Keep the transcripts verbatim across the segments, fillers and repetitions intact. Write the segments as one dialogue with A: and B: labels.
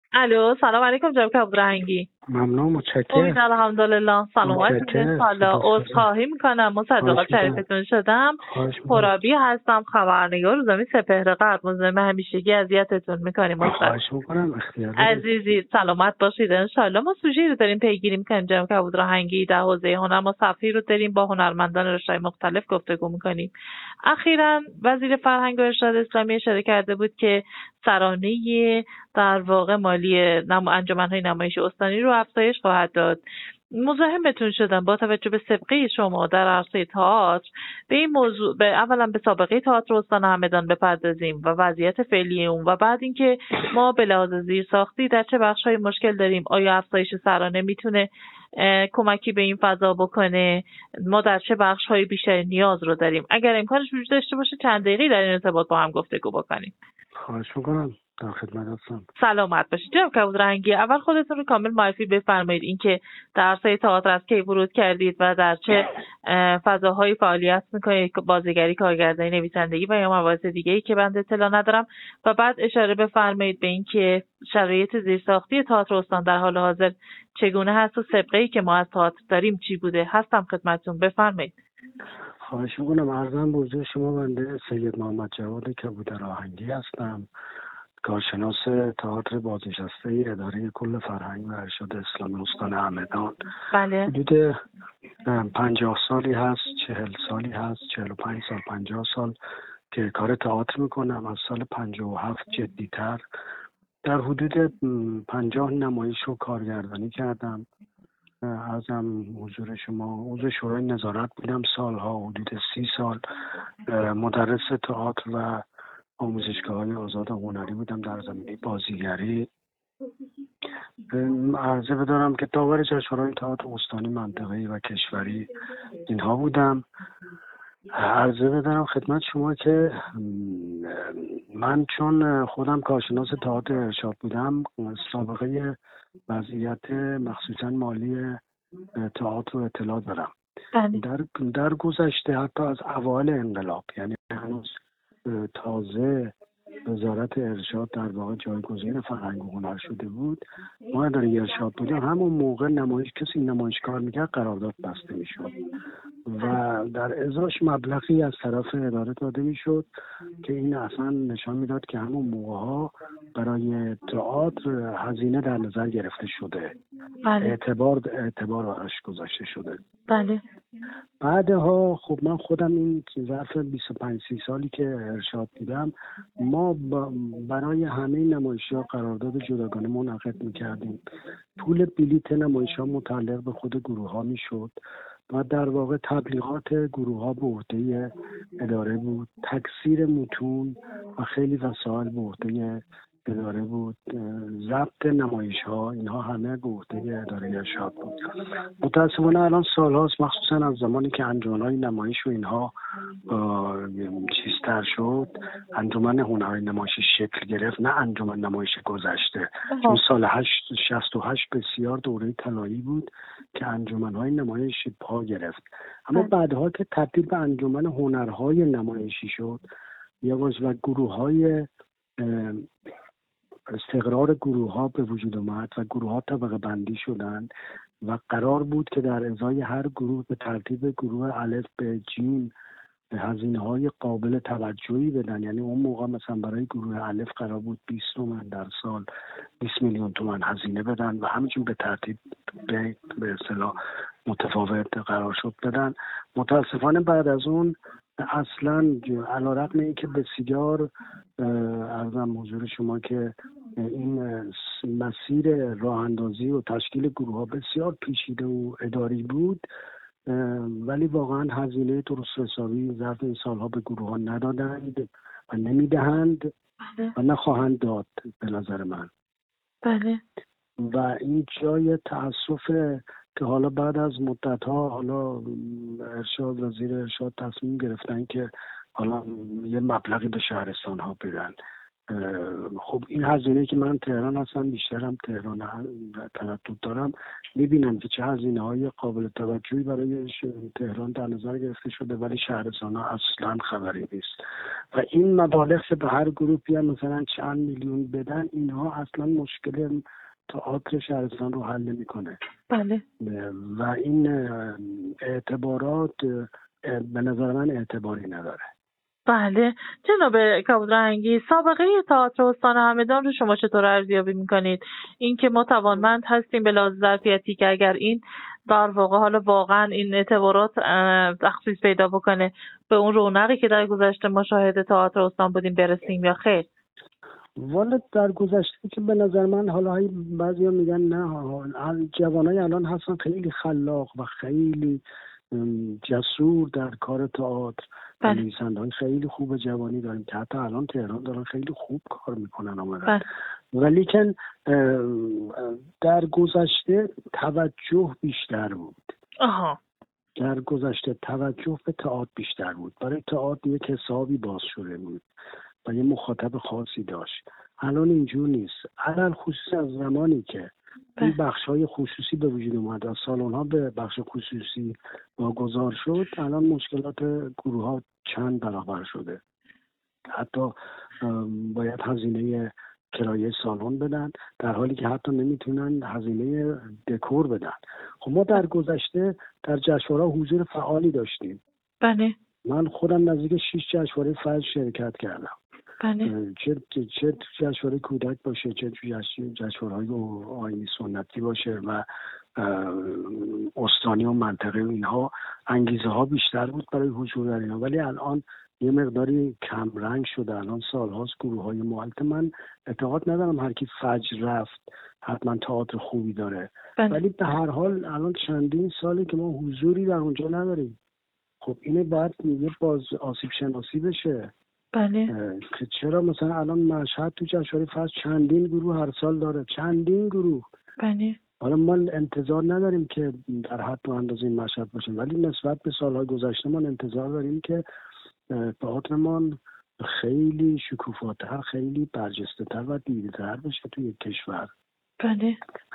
A: الو سلام علیکم جناب عبدالرحیمی.
B: ممنون، متشکرم.
A: امید الحمدلله سلامت انشالله. عذرخواهی میکنم مصدقات شریفتون شدم. خرابی هستم، خبرنگار روزنامه سپهر غرب. مزاحم همیشگی اذیتتون میکنیم.
B: خواهش میکنم، اختیار دارید.
A: عزیزی سلامت باشید انشالله. ما سوژه رو داریم پیگیری میکنیم جناب عبدالرحیمی در حوزه هنر. ما صفحه‌ای رو داریم با هنرمندان رشته‌های مختلف گفتگو میکنیم. اخیراً وزیر فرهنگ و ارشاد اسلامی اشاره کرده بود که ترانه در واقع مالی نم... انجمن‌های نمایشی استانی رو افزایش خواهد داد. مزاحمتون شدم با توجه به سابقه شما در عرصه تئاتر به این موضوع، به اولا به سابقه تئاتر استان همدان بپردازیم و وضعیت فعلی اون و بعد اینکه ما به لحاظ زیرساختی در چه بخش‌های مشکل داریم. آیا افزایش سرانه میتونه کمکی به این فضا بکنه؟ ما در چه بخش‌های بیشتر نیاز رو داریم؟ اگر امکانش وجود داشته باشه چند دقیقه در این ارتباط با هم گفتگو بکنیم.
B: خواهش میکنم، در خدمت هستم.
A: سلامت باشید جناب عبدالرحیمی. اول خودتون رو کامل معرفی بفرمایید، اینکه در عرصه تئاتر از کی ورود کردید و در چه فضاهایی فعالیت میکنید، بازیگری، کارگردانی، نویسندگی و یا مواضع دیگه‌ای که بنده اطلاع ندارم، و بعد اشاره بفرمایید به اینکه شرایط زیرساختی تئاتر استان در حال حاضر چگونه هست و سابقه‌ای که ما از تئاتر داریم چی بوده. هستم خدمتتون، بفرمایید.
B: خواهش میکنم. عرضم به حضور شما بنده سید محمد جواد کبوتر آهنگی هستم، کارشناس تئاتر بازنشسته اداره کل فرهنگ و ارشاد اسلامی استان همدان.
A: بله.
B: حدود پنجاه سالی هست، چهل سالی هست، چهل و پنج سال، پنجاه سال که کار تئاتر میکنم. از سال پنجاه و هفت جدیتر در حدود پنجاه نمایش رو کارگردانی کردم. ازم حضور شما عضو شورای نظارت بودم سالها، حدود سی سال مدرس تئاتر و آموزشگاه‌های آزاد هنری بودم در زمینه بازیگری. عرضه بدارم که داور جشنواره تئاتر استانی، منطقه‌ای و کشوری اینها بودم. عرضه بدارم خدمت شما که من چون خودم کارشناس تئاتر ارشاد بودم، سابقه وضعیت مخصوصا مالی تئاتر رو اطلاع دارم. در در گذشته حتی از اوایل انقلاب، یعنی هنوز تازه وزارت ارشاد در واقع جایگزین فرهنگ و هنر شده بود، ما اداره ارشاد بودیم، همون موقع نمایش کسی نمایشگاه میکرد قرارداد بسته میشد و در ازاش مبلغی از طرف اداره داده میشد که این اصلا نشان میداد که همون موقع ها برای تئاتر هزینه در نظر گرفته شده. بله. اعتبار اعتبار براش گذاشته شده.
A: بله.
B: بعدها خب من خودم این ظرف بیست و پنج سی سالی که ارشاد بودم، ما برای همه نمایش‌ها قرارداد جداگانه منعقد می‌کردیم. پول بلیت نمایش‌ها متعلق به خود گروه‌ها می‌شد و در واقع تبلیغات گروه‌ها به عهده اداره بود. تکثیر متون و خیلی وسایل به عهده اداره بود. ضبط نمایش‌ها اینها همه به عهده اداره ارشاد بود. متأسفانه الان سال‌هاست، مخصوصا از زمانی که انجمن‌های نمایش و اینها چیزتر شد، انجمن هنرهای نمایشی شکل گرفت، نه انجمن نمایش گذشته. چون سال شصت و هشت بسیار دوره طلایی بود که انجمن‌های نمایش پا گرفت. اما بعدها که تبدیل به انجمن هنرهای نمایشی شد یواش و گروه‌های استقرار گروه ها به وجود اومد و گروه ها طبقه بندی شدند و قرار بود که در ازای هر گروه به ترتیب گروه الف به جیم هزینه های قابل توجهی بدن. یعنی اون موقع مثلا برای گروه الف قرار بود بیست تومن در سال، بیست میلیون تومن هزینه بدن و همچنین به ترتیب به به اصطلاح متفاوت قرار شد بدن. متاسفانه بعد از اون اصلا علیرغم اینکه بسیار عرضم حضور شما که این مسیر راه اندازی و تشکیل گروه ها بسیار پیچیده و اداری بود، ولی واقعا هزینه درست حسابی ظرف این سالها به گروه ها ندادند و نمیدهند و نخواهند داد به نظر من.
A: بله.
B: و این جای تأسف که حالا بعد از مدت ها حالا ارشاد وزیر ارشاد تصمیم گرفتن که حالا یه مبلغی به شهرستان ها بدن. خب این هزینه که من تهران هستم، بیشترم تهران تردد دارم، میبینم که چه هزینه های قابل توجهی برای تهران در نظر گرفته شده، ولی شهرستان ها اصلا خبری نیست و این مبالغ که به هر گروپی هم مثلا چند میلیون بدن، اینها اصلا مشکل تئاتر شهرستان رو حل نمیکنه.
A: بله.
B: و این اعتبارات به نظر من اعتباری نداره.
A: بله. جناب کبود رهنگی، سابقه تئاتر استان همدان رو شما چطور ارزیابی میکنید؟ این که ما توانمند هستیم به لحاظ ظرفیتی که اگر این در واقع حالا واقعا این اعتبارات تخصیص پیدا بکنه به اون رونقی که در گذشته ما شاهد تئاتر استان بودیم برسیم یا خیر؟
B: والا در گذشته که به نظر من حالا بعضیا میگن نه، جوانای الان هستن خیلی خلاق و خیلی جسور در کار تئاتر. نویسنده‌های خیلی خوب جوانی داریم که حتی الان تهران دارن خیلی خوب کار میکنن آمدن. ولی که در گذشته توجه بیشتر بود.
A: آها.
B: در گذشته توجه به تئاتر بیشتر بود. برای تئاتر یک حسابی باز شده بود و یه مخاطب خاصی داشت. الان اینجور نیست. علل خصوص از زمانی که این بخش‌های خصوصی به وجود اومد و سالن‌ها به بخش خصوصی واگذار شد، الان مشکلات گروه‌ها چند برابر شده. حتی باید هزینه کرایه سالن بدن، در حالی که حتی نمیتونن هزینه دکور بدن. خب ما در گذشته در جشنواره‌ها حضور فعالی داشتیم.
A: بله.
B: من خودم نزدیک شش جشنواره فجر شرکت کردم.
A: بله.
B: چه چه جشنواره کودک باشه، چه جشنواره‌های آیینی سنتی باشه و استانی و منطقه و اینها، انگیزه ها بیشتر بود برای حضور در اینها. ولی الان یه مقداری کم رنگ شده. الان سالهاست گروه های معلق، من اعتقاد ندارم هر کی فجر رفت حتما تئاتر خوبی داره. بله. ولی به هر حال الان چندین ساله که ما حضوری در اونجا نداریم. خب اینه باید یه باز آسیب شناسی بشه.
A: بله.
B: که چرا مثلا الان مشهد تو جشنواره فجر چندین گروه هر سال داره، چندین گروه.
A: بله.
B: حالا ما انتظار نداریم که در حد و اندازه این مشهد باشیم، ولی نسبت به سالهای گذشته ما انتظار داریم که تئاترمان خیلی شکوفاتر، خیلی برجسته‌تر و دیده‌تر بشه توی کشور.
A: بله.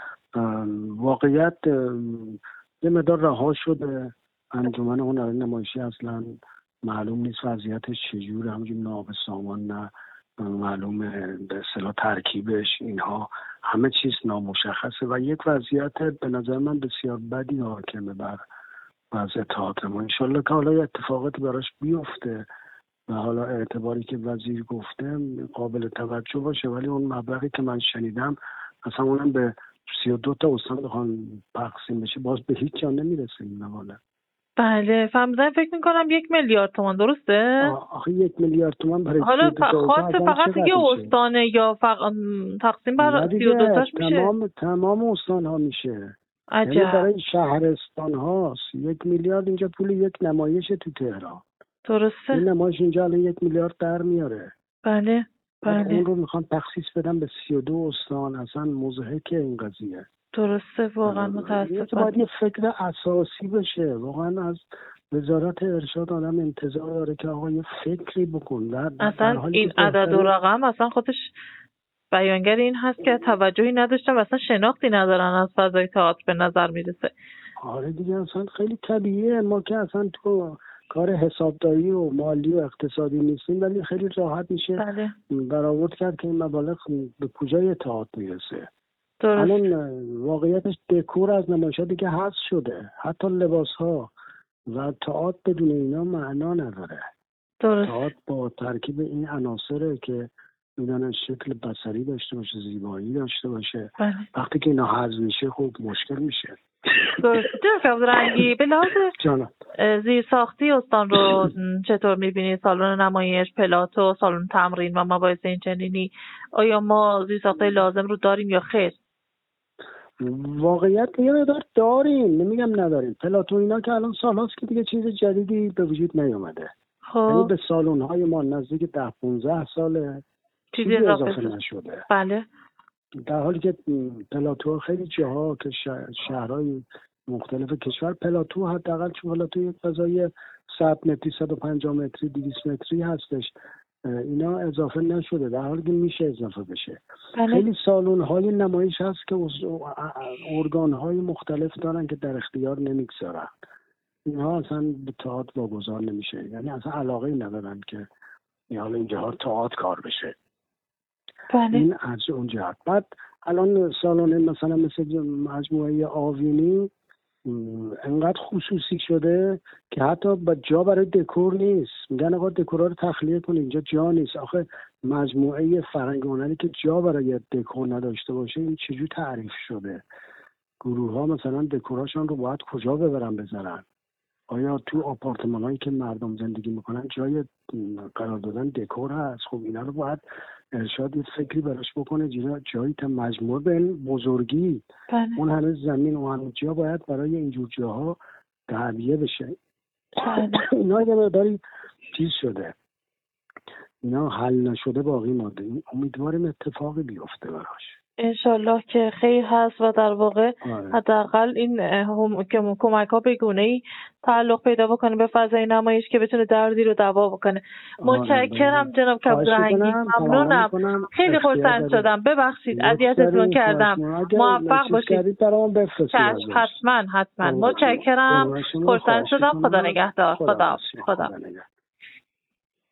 B: واقعیت یه مقدار رها شده. انجمن هنرهای نمایشی اصلا معلوم نیست وضعیتش چجوره، همونجور ناب سامان نه معلومه به اصطلاح ترکیبش، اینها همه چیز نامشخصه و یک وضعیت به نظر من بسیار بدی حاکمه بر وضع تئاتر ما. انشالله که حالا اتفاقاتی براش بیفته و حالا اعتباری که وزیر گفته قابل توجه باشه، ولی اون مبلغی که من شنیدم اصلا اونم به سی و دو تا استان بخوان تقسیم بشه باز به هیچ جا نمیرسه این مقاله.
A: بله فهمیدم. فکر میکنم یک میلیارد تومان درسته؟
B: آخه یک میلیارد تومان برای
A: حالا خاص فقط یه استانه یا فقط تقسیم بر سی و دو تاش میشه؟
B: تمام تمام استان ها میشه.
A: عجب.
B: یعنی برای شهرستان هاست یک میلیارد. اینجا پول یک نمایش تو تهران.
A: درسته.
B: این نمایش اینجا الان یک میلیارد در میاره.
A: بله بله.
B: اون رو میخوان تخصیص بدن به سی و دو استان. اصلا مضحکه این قضیه.
A: درسته واقعا متاسفم.
B: باید یه فکر اساسی بشه. واقعا از وزارت ارشاد آدم انتظار داره که آقا یه فکری بکن. در
A: اصلا در این عدد و رقم اصلا خودش بیانگر این هست که توجهی نداشتن و اصلا شناختی ندارن از فضای تئاتر به نظر میرسه.
B: آره دیگه اصلا خیلی طبیعیه. ما که اصلا تو کار حسابداری و مالی و اقتصادی نیستیم، ولی خیلی راحت میشه
A: بله.
B: برآورد کرد که این مبالغ به کجای تئاتر میرسه.
A: درست.
B: الان واقعیتش دکور از نمایشات دیگه حذف شده، حتی لباس ها و تئاتر بدون اینا معنا نداره.
A: درست.
B: تئاتر با ترکیب این عناصره که میدونن شکل بصری داشته باشه، زیبایی داشته باشه.
A: بله.
B: وقتی که اینا حذف میشه خب مشکل میشه.
A: درست. جناب رنگی به لحاظ زیر ساختی استان رو چطور میبینید؟ سالن نمایش، پلاتو، سالن تمرین و مباحث این چنینی، آیا ما زیر ساختی لازم رو داریم یا خیر؟
B: واقعیت یه مقدار داریم، نمیگم نداریم. پلاتو اینا که الان سالهاست که دیگه چیز جدیدی به وجود نیومده.
A: خب
B: یعنی به سالن‌های ما نزدیک ده پانزده ساله
A: چیزی اضافه,
B: اضافه نشده.
A: بله.
B: در حالی که پلاتو خیلی جاها که شهرهای مختلف کشور پلاتو حداقل چون پلاتو یک فضای صد متری، صد و پنجاه متری، دویست متری هستش. اینا اضافه نشده، در حالی که میشه اضافه بشه.
A: بله.
B: خیلی سالن های نمایش هست که ارگان های مختلف دارن که در اختیار نمیگذارن، اینها اصلا به تئاتر واگذار نمیشه، یعنی اصلا علاقه ای ندارن که حالا اینجاها تئاتر کار بشه.
A: بله.
B: این از اون جهت. بعد الان سالن مثلا مثل مجموعه آوینی انقدر خصوصی شده که حتی با جا برای دکور نیست، میگن آقا دکورا رو تخلیه کنید، اینجا جا نیست. آخه مجموعه فرهنگ هنری که جا برای دکور نداشته باشه این چجور تعریف شده؟ گروه ها مثلا دکوراشون رو باید کجا ببرن بذارن؟ آیا تو آپارتمان هایی که مردم زندگی میکنن جای قرار دادن دکور هست؟ خب اینا رو باید ارشاد یه فکری براش بکنه، جایی تا مجموعه به این بزرگی.
A: بله.
B: اون همه زمین و همه جا باید برای اینجور جاها تعبیه بشه.
A: بله.
B: اینا یه مقداری چیز شده، اینا حل نشده باقی مانده. امیدواریم اتفاقی بیفته براش،
A: انشالله که خیر هست و در واقع حداقل این هم... که کمک ها به گونه‌ای تعلق پیدا بکنه به فضای نمایش که بتونه دردی رو دوا بکنه. متشکرم جناب کبودرهنگی، ممنونم، خیلی خرسند شدم، ببخشید اذیتتون کردم. موفق باشید. حتما حتما متشکرم، خرسند شدم. خدا نگهدار. خدا خدا